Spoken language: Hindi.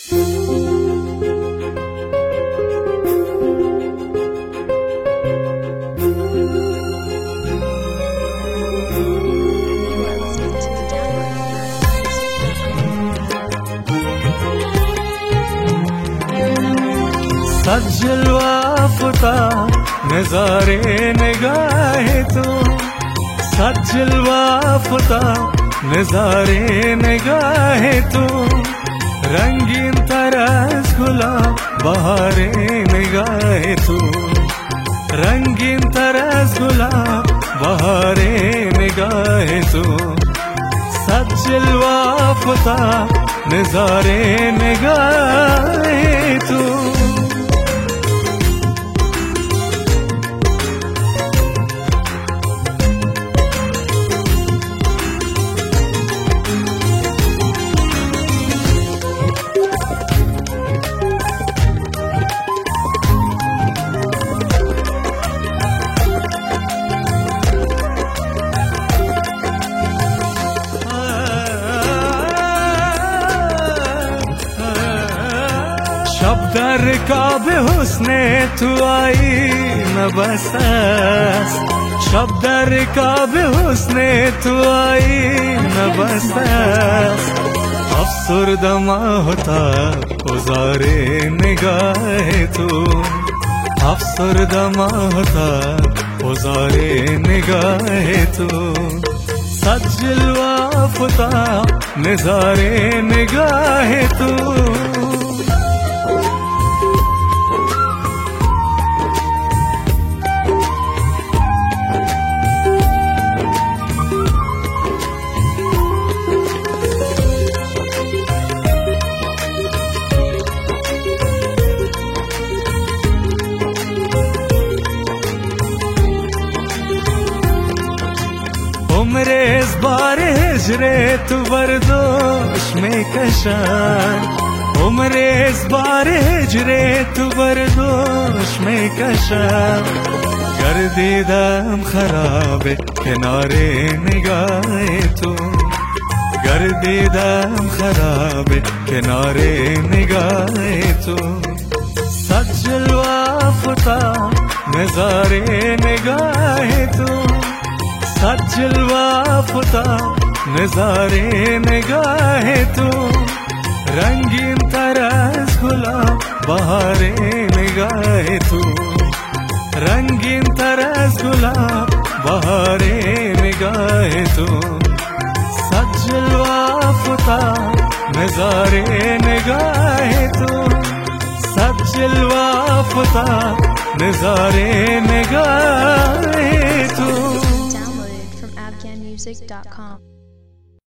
सजलवा फुता नजारे निगाहे तो, सजलवा फुता नजारे निगाहे तो, रंगीन तरस गुलाब बहारे निगाहे तो, रंगीन तरस गुलाब बहारे निगाहे तो, सजलवा फुता नजारे निगाहे तो। शब्दर का बेहुस्ने तू आई न बसस, शब्दर का बेहुस्ने तू आई न बसस, अफसुरदमा होता उजारे निगाहे तू, अफसुरदमा होता उजारे निगाहे तू, सजलवा फुता नजारे निगाहे तू। उम्रे इस बार हिजरे तू बरदोश में कशान, उम्रे इस बार हिजरे तू बरदोश में कशान, गर्दी दम खराब किनारे निगाहे तू, गर्दी दम खराब किनारे निगाहे तू, सजलवा फुता नजारे निगाहे तू, सजलवा फुता नजारे निगाहे तू, रंगीन तरस गुलाब बहारे निगाहे तू, रंगीन तरस गुलाब बहारे निगाहे तू, सजलवा फुता नजारे निगाहे तू, सजलवा फुता नजारे निगाहे तू। AfghanMusic.com